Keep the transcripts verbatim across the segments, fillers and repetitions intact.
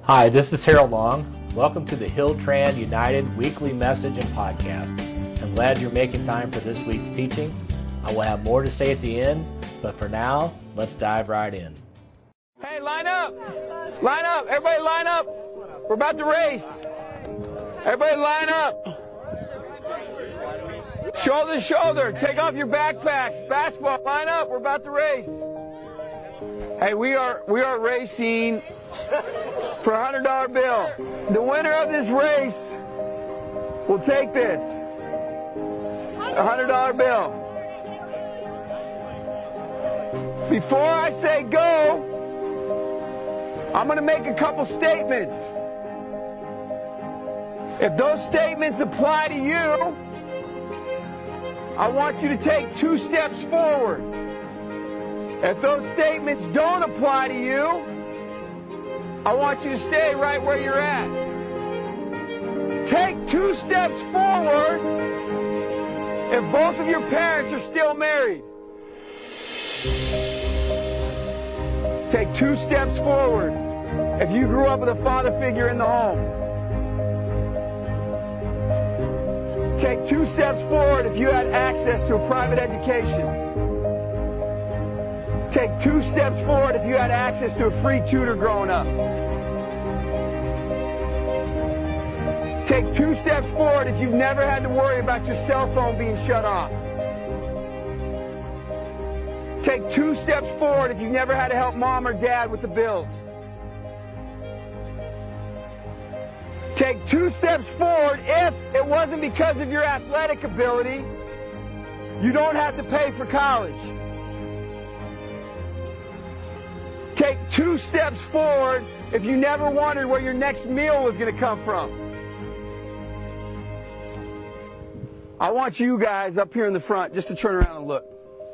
Hi, this is Harold Long. Welcome to the Hilltran United weekly message and podcast. I'm glad you're making time for this week's teaching. I will have more to say at the end, but for now, let's dive right in. Hey, line up! Line up! Everybody line up! We're about to race. Everybody line up. Shoulder to shoulder. Take off your backpacks. Basketball, line up. We're about to race. Hey, we are we are racing for a one hundred dollar bill. The winner of this race will take this. It's a one hundred dollar bill. Before I say go, I'm going to make a couple statements. If those statements apply to you, I want you to take two steps forward. If those statements don't apply to you, I want you to stay right where you're at. Take two steps forward if both of your parents are still married. Take two steps forward if you grew up with a father figure in the home. Take two steps forward if you had access to a private education. Take two steps forward if you had access to a free tutor growing up. Take two steps forward if you've never had to worry about your cell phone being shut off. Take two steps forward if you've never had to help mom or dad with the bills. Take two steps forward if it wasn't because of your athletic ability, you don't have to pay for college. Take two steps forward if you never wondered where your next meal was going to come from. I want you guys up here in the front just to turn around and look.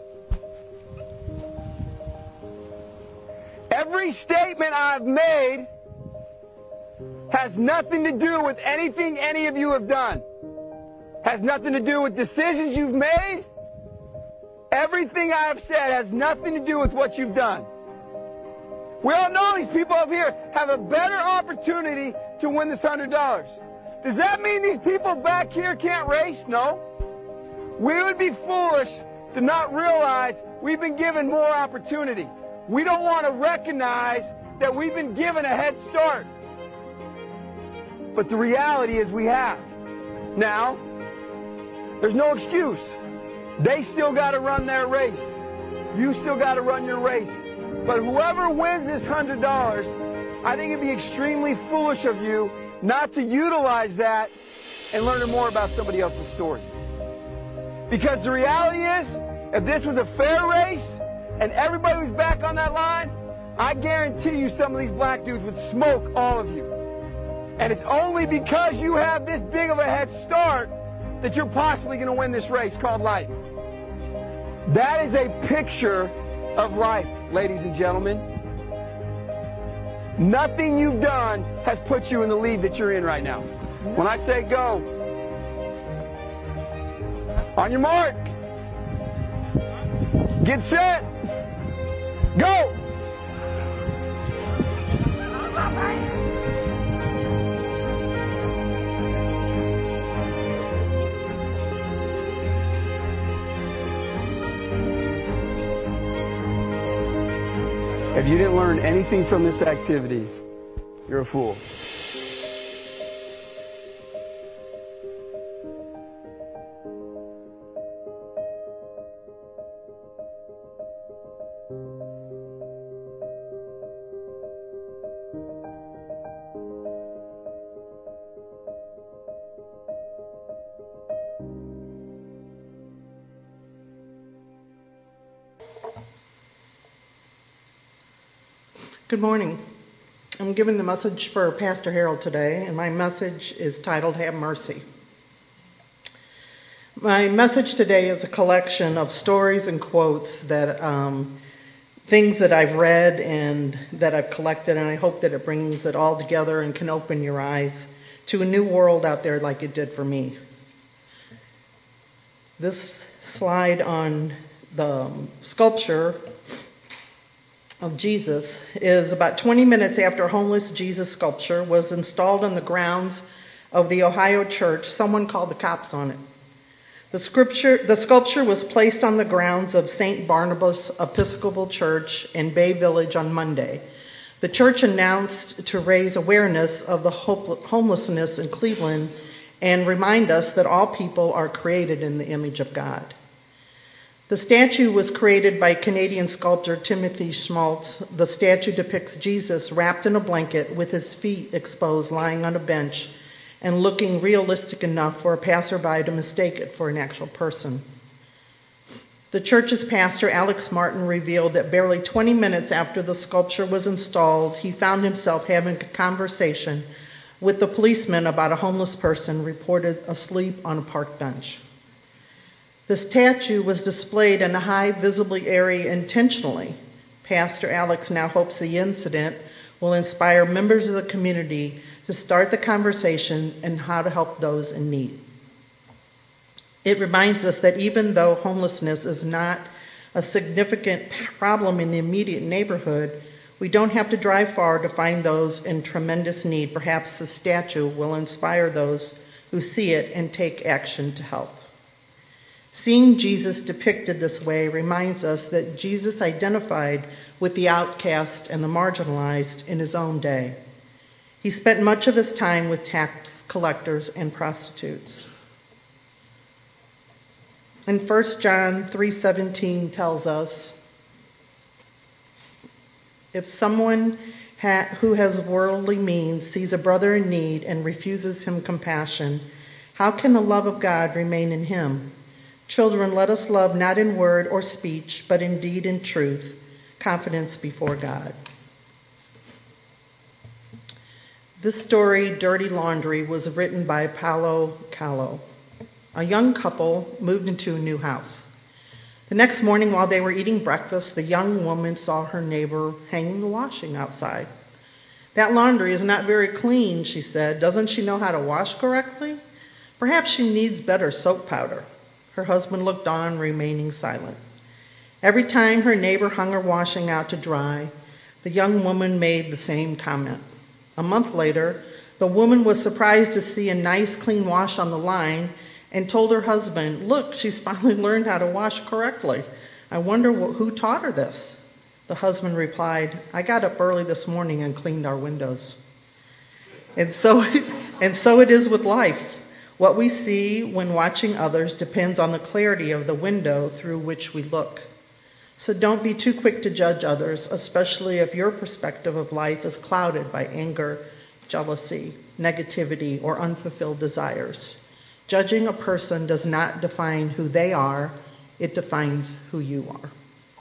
Every statement I've made has nothing to do with anything any of you have done. Has nothing to do with decisions you've made. Everything I have said has nothing to do with what you've done. We all know these people up here have a better opportunity to win this one hundred dollars. Does that mean these people back here can't race? No. We would be foolish to not realize we've been given more opportunity. We don't want to recognize that we've been given a head start. But the reality is we have. Now, there's no excuse. They still got to run their race. You still got to run your race. But whoever wins this one hundred dollars, I think it'd be extremely foolish of you not to utilize that and learn more about somebody else's story. Because the reality is, if this was a fair race and everybody was back on that line, I guarantee you some of these black dudes would smoke all of you. And it's only because you have this big of a head start that you're possibly going to win this race called life. That is a picture of life, ladies and gentlemen. Nothing you've done has put you in the lead that you're in right now. When I say go, on your mark, get set, go! If you didn't learn anything from this activity, you're a fool. Good morning. I'm giving the message for Pastor Harold today, and my message is titled, Have Mercy. My message today is a collection of stories and quotes that, um, things that I've read and that I've collected, and I hope that it brings it all together and can open your eyes to a new world out there like it did for me. This slide on the sculpture of Jesus is about twenty minutes after a homeless Jesus sculpture was installed on the grounds of the Ohio church, someone called the cops on it. The scripture, the sculpture was placed on the grounds of Saint Barnabas Episcopal Church in Bay Village on Monday. The church announced to raise awareness of the homelessness in Cleveland and remind us that all people are created in the image of God. The statue was created by Canadian sculptor Timothy Schmaltz. The statue depicts Jesus wrapped in a blanket with his feet exposed, lying on a bench, and looking realistic enough for a passerby to mistake it for an actual person. The church's pastor, Alex Martin, revealed that barely twenty minutes after the sculpture was installed, he found himself having a conversation with the policeman about a homeless person reported asleep on a park bench. The statue was displayed in a high visibility area intentionally. Pastor Alex now hopes the incident will inspire members of the community to start the conversation on how to help those in need. It reminds us that even though homelessness is not a significant problem in the immediate neighborhood, we don't have to drive far to find those in tremendous need. Perhaps the statue will inspire those who see it and take action to help. Seeing Jesus depicted this way reminds us that Jesus identified with the outcast and the marginalized in his own day. He spent much of his time with tax collectors and prostitutes. And First John three seventeen tells us, if someone ha- who has worldly means sees a brother in need and refuses him compassion, how can the love of God remain in him? Children, let us love not in word or speech, but in deed and truth, confidence before God. This story, Dirty Laundry, was written by Paulo Coelho. A young couple moved into a new house. The next morning, while they were eating breakfast, the young woman saw her neighbor hanging the washing outside. That laundry is not very clean, she said. Doesn't she know how to wash correctly? Perhaps she needs better soap powder. Her husband looked on, remaining silent. Every time her neighbor hung her washing out to dry, the young woman made the same comment. A month later, the woman was surprised to see a nice clean wash on the line and told her husband, look, she's finally learned how to wash correctly. I wonder who taught her this. The husband replied, I got up early this morning and cleaned our windows. And so, and so it is with life. What we see when watching others depends on the clarity of the window through which we look. So don't be too quick to judge others, especially if your perspective of life is clouded by anger, jealousy, negativity, or unfulfilled desires. Judging a person does not define who they are, it defines who you are.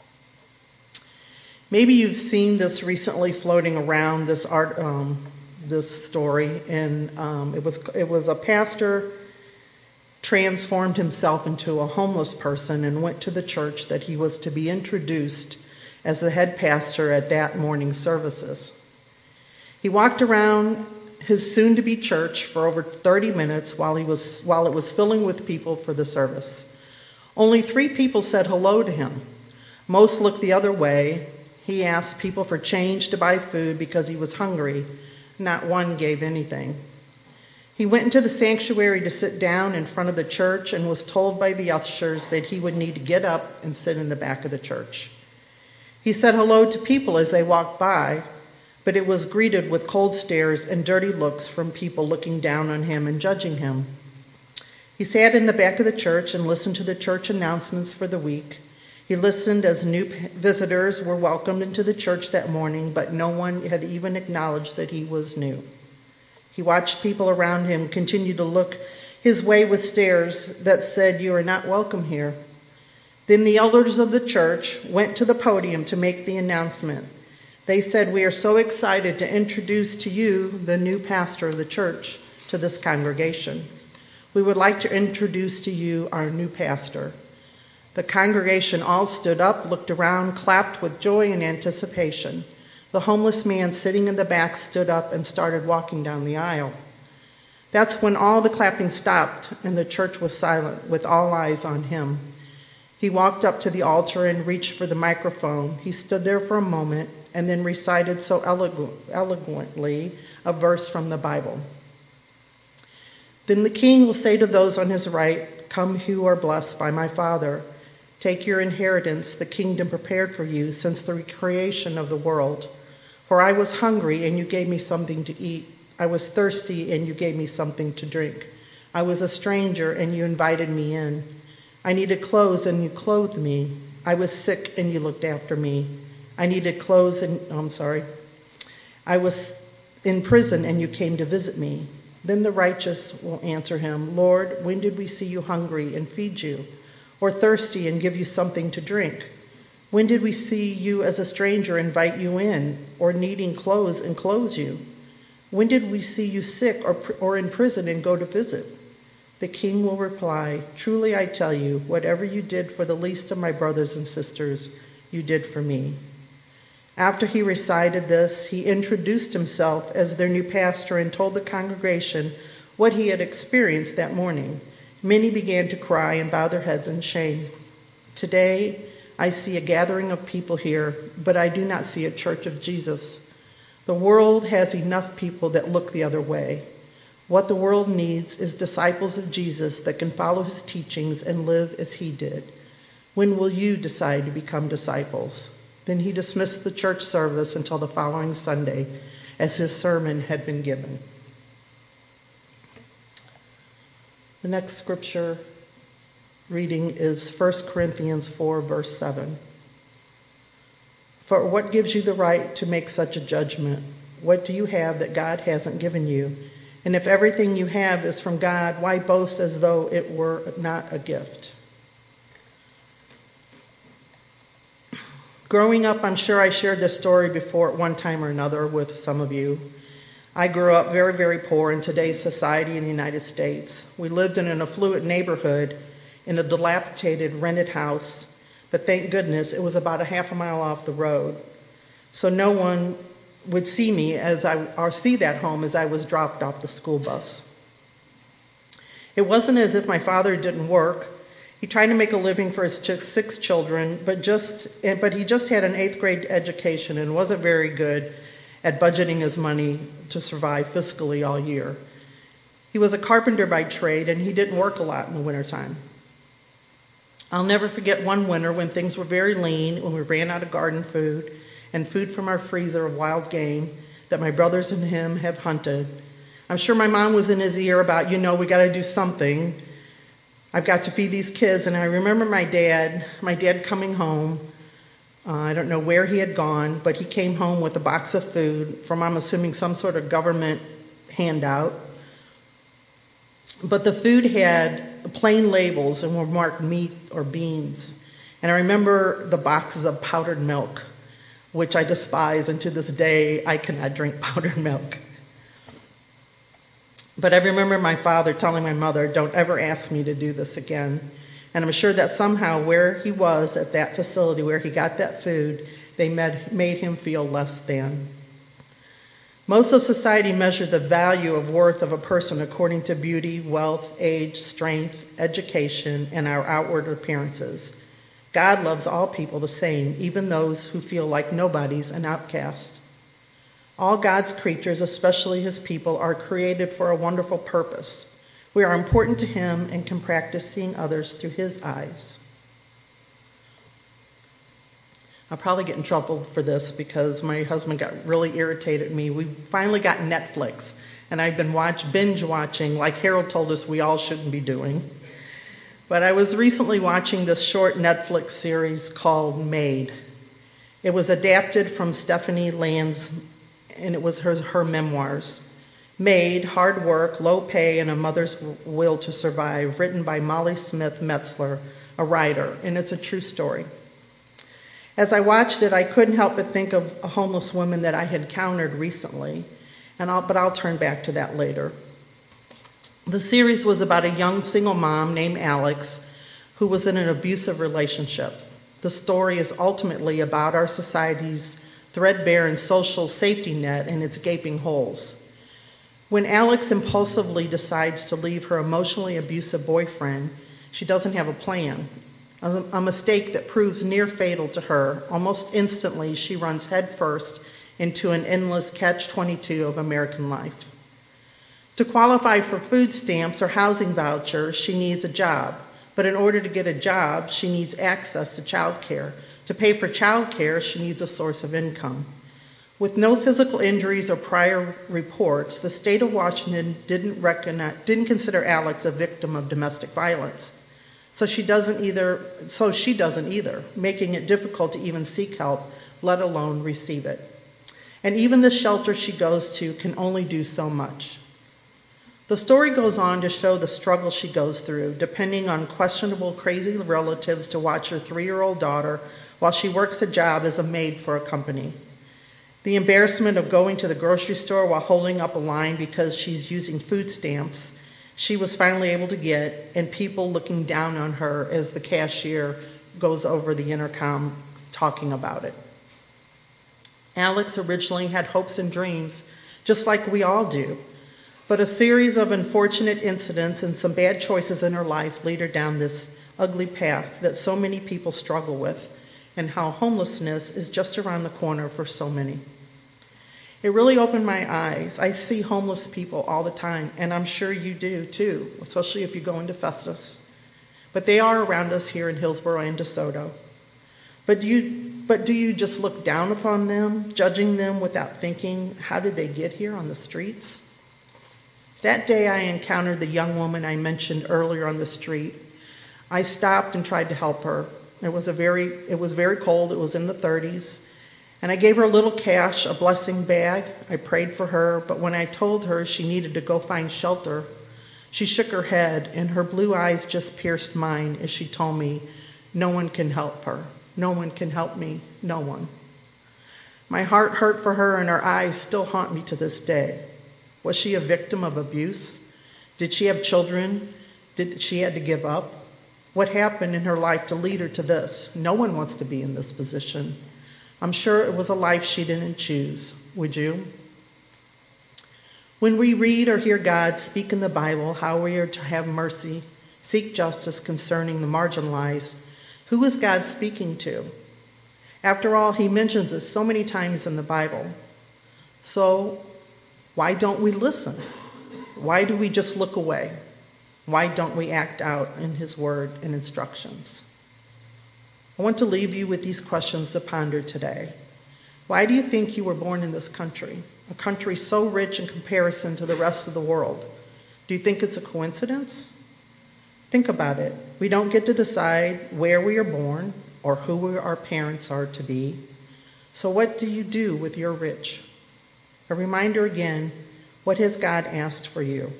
Maybe you've seen this recently floating around, this art, um, this story, and um, it was it was a pastor transformed himself into a homeless person and went to the church that he was to be introduced as the head pastor at that morning's services. He walked around his soon-to-be church for over thirty minutes while he was while it was filling with people for the service. Only three people said hello to him. Most looked the other way. He asked people for change to buy food because he was hungry. Not one gave anything. He went into the sanctuary to sit down in front of the church and was told by the ushers that he would need to get up and sit in the back of the church. He said hello to people as they walked by, but it was greeted with cold stares and dirty looks from people looking down on him and judging him. He sat in the back of the church and listened to the church announcements for the week. He listened as new visitors were welcomed into the church that morning, but no one had even acknowledged that he was new. He watched people around him continue to look his way with stares that said, "You are not welcome here." Then the elders of the church went to the podium to make the announcement. They said, "We are so excited to introduce to you the new pastor of the church to this congregation. We would like to introduce to you our new pastor." The congregation all stood up, looked around, clapped with joy and anticipation. The homeless man sitting in the back stood up and started walking down the aisle. That's when all the clapping stopped and the church was silent, with all eyes on him. He walked up to the altar and reached for the microphone. He stood there for a moment and then recited so eloqu- eloquently a verse from the Bible. Then the king will say to those on his right, "Come, who are blessed by my Father. Take your inheritance, the kingdom prepared for you since the creation of the world. For I was hungry, and you gave me something to eat. I was thirsty, and you gave me something to drink. I was a stranger, and you invited me in. I needed clothes, and you clothed me. I was sick, and you looked after me. I needed clothes, and oh, I'm sorry. I was in prison, and you came to visit me." Then the righteous will answer him, "Lord, when did we see you hungry and feed you, or thirsty and give you something to drink? When did we see you as a stranger invite you in, or needing clothes and clothe you? When did we see you sick or, or in prison and go to visit?" The king will reply, "Truly I tell you, whatever you did for the least of my brothers and sisters, you did for me." After he recited this, he introduced himself as their new pastor and told the congregation what he had experienced that morning. Many began to cry and bow their heads in shame. Today, I see a gathering of people here, but I do not see a church of Jesus. The world has enough people that look the other way. What the world needs is disciples of Jesus that can follow his teachings and live as he did. When will you decide to become disciples? Then he dismissed the church service until the following Sunday, as his sermon had been given. The next scripture reading is First Corinthians four, verse seven. "For what gives you the right to make such a judgment? What do you have that God hasn't given you? And if everything you have is from God, why boast as though it were not a gift?" Growing up, I'm sure I shared this story before at one time or another with some of you. I grew up very, very poor in today's society in the United States. We lived in an affluent neighborhood in a dilapidated rented house, but thank goodness it was about a half a mile off the road. So no one would see me as I, or see that home as I was dropped off the school bus. It wasn't as if my father didn't work. He tried to make a living for his six children, but just but he just had an eighth grade education and wasn't very good at budgeting his money to survive fiscally all year. He was a carpenter by trade, and he didn't work a lot in the wintertime. I'll never forget one winter when things were very lean, when we ran out of garden food and food from our freezer of wild game that my brothers and him have hunted. I'm sure my mom was in his ear about, you know, we got to do something. I've got to feed these kids. And I remember my dad, my dad coming home. Uh, I don't know where he had gone, but he came home with a box of food from, I'm assuming, some sort of government handout. But the food had plain labels and were marked meat or beans. And I remember the boxes of powdered milk, which I despise, and to this day I cannot drink powdered milk. But I remember my father telling my mother, "Don't ever ask me to do this again." And I'm sure that somehow where he was at that facility where he got that food, they made, made him feel less than. Most of society measures the value of worth of a person according to beauty, wealth, age, strength, education, and our outward appearances. God loves all people the same, even those who feel like nobodies and outcasts. All God's creatures, especially his people, are created for a wonderful purpose. We are important to him and can practice seeing others through his eyes. I'll probably get in trouble for this because my husband got really irritated at me. We finally got Netflix, and I've been watch, binge watching like Harold told us we all shouldn't be doing. But I was recently watching this short Netflix series called Made. It was adapted from Stephanie Land's, and it was her, her memoirs. Made, Hard Work, Low Pay, and a Mother's Will to Survive, written by Molly Smith Metzler, a writer, and it's a true story. As I watched it, I couldn't help but think of a homeless woman that I had encountered recently, and I'll, but I'll turn back to that later. The series was about a young single mom named Alex who was in an abusive relationship. The story is ultimately about our society's threadbare and social safety net and its gaping holes. When Alex impulsively decides to leave her emotionally abusive boyfriend, she doesn't have a plan. a, a mistake that proves near fatal to her. Almost instantly, she runs headfirst into an endless catch twenty-two of American life. To qualify for food stamps or housing vouchers, she needs a job. But in order to get a job, she needs access to child care. To pay for child care, she needs a source of income. With no physical injuries or prior reports, the state of Washington didn't recognize, didn't consider Alex a victim of domestic violence. So she doesn't either, so she doesn't either, making it difficult to even seek help, let alone receive it. And even the shelter she goes to can only do so much. The story goes on to show the struggle she goes through, depending on questionable, crazy relatives to watch her three-year-old daughter while she works a job as a maid for a company. The embarrassment of going to the grocery store while holding up a line because she's using food stamps she was finally able to get, and people looking down on her as the cashier goes over the intercom talking about it. Alex originally had hopes and dreams, just like we all do, but a series of unfortunate incidents and some bad choices in her life lead her down this ugly path that so many people struggle with, and how homelessness is just around the corner for so many. It really opened my eyes. I see homeless people all the time, and I'm sure you do too, especially if you go into Festus. But they are around us here in Hillsboro and DeSoto. But do you, but do you just look down upon them, judging them without thinking, how did they get here on the streets? That day I encountered the young woman I mentioned earlier on the street. I stopped and tried to help her. It was a very, it was very cold. It was in the thirties. And I gave her a little cash, a blessing bag. I prayed for her, but when I told her she needed to go find shelter, she shook her head and her blue eyes just pierced mine as she told me, no one can help her. No one can help me. No one. My heart hurt for her and her eyes still haunt me to this day. Was she a victim of abuse? Did she have children? Did she had to give up? What happened in her life to lead her to this? No one wants to be in this position. I'm sure it was a life she didn't choose. Would you? When we read or hear God speak in the Bible how we are to have mercy, seek justice concerning the marginalized, who is God speaking to? After all, he mentions it so many times in the Bible. So why don't we listen? Why do we just look away? Why don't we act out in his word and instructions? I want to leave you with these questions to ponder today. Why do you think you were born in this country, a country so rich in comparison to the rest of the world? Do you think it's a coincidence? Think about it. We don't get to decide where we are born or who our parents are to be. So what do you do with your rich? A reminder again, what has God asked for you?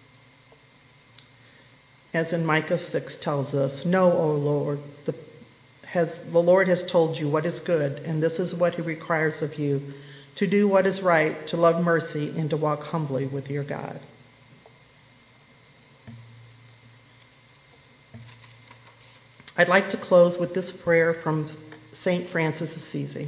As in Micah six tells us, know, O Lord, the Has, the Lord has told you what is good, and this is what he requires of you, to do what is right, to love mercy, and to walk humbly with your God. I'd like to close with this prayer from Saint Francis Assisi.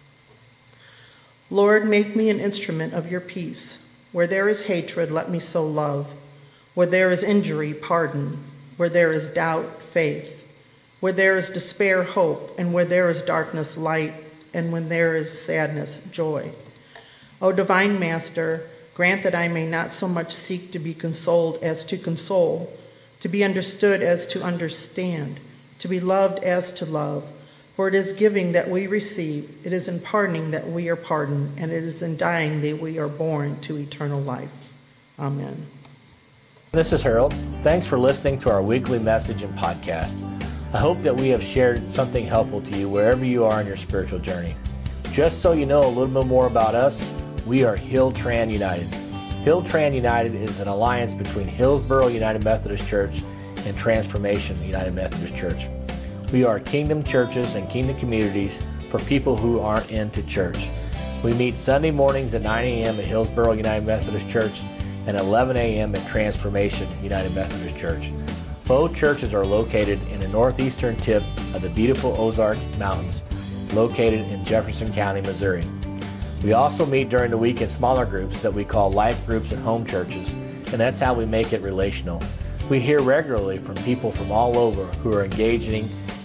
Lord, make me an instrument of your peace. Where there is hatred, let me sow love. Where there is injury, pardon. Where there is doubt, faith. Where there is despair, hope, and where there is darkness, light, and when there is sadness, joy. O divine Master, grant that I may not so much seek to be consoled as to console, to be understood as to understand, to be loved as to love. For it is giving that we receive, it is in pardoning that we are pardoned, and it is in dying that we are born to eternal life. Amen. This is Harold. Thanks for listening to our weekly message and podcast. I hope that we have shared something helpful to you wherever you are in your spiritual journey. Just so you know a little bit more about us, we are Hill-Tran United. Hill-Tran United is an alliance between Hillsboro United Methodist Church and Transformation United Methodist Church. We are kingdom churches and kingdom communities for people who aren't into church. We meet Sunday mornings at nine a.m. at Hillsboro United Methodist Church and eleven a.m. at Transformation United Methodist Church. Both churches are located in the northeastern tip of the beautiful Ozark Mountains, located in Jefferson County, Missouri. We also meet during the week in smaller groups that we call life groups and home churches, and that's how we make it relational. We hear regularly from people from all over who are engaging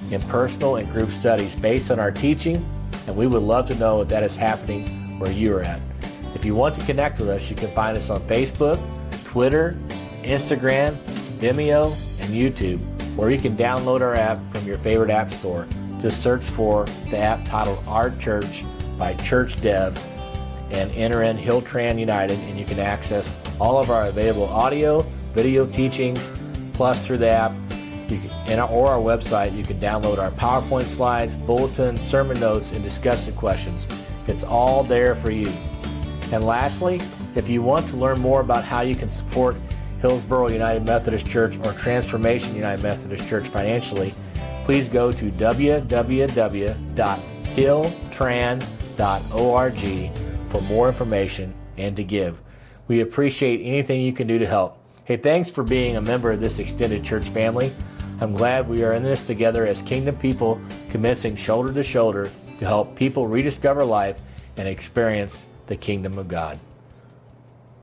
in personal and group studies based on our teaching, and we would love to know if that is happening where you are at. If you want to connect with us, you can find us on Facebook, Twitter, Instagram, Vimeo, and YouTube, or you can download our app from your favorite app store. Just search for the app titled Our Church by Church Dev and enter in Hilltran United, and you can access all of our available audio, video teachings, plus through the app you can, and, or our website, you can download our PowerPoint slides, bulletins, sermon notes, and discussion questions. It's all there for you. And lastly, if you want to learn more about how you can support Hillsboro United Methodist Church or Transformation United Methodist Church financially, please go to w w w dot hilltran dot org for more information and to give. We appreciate anything you can do to help. Hey, thanks for being a member of this extended church family. I'm glad we are in this together as kingdom people, commencing shoulder to shoulder to help people rediscover life and experience the kingdom of God.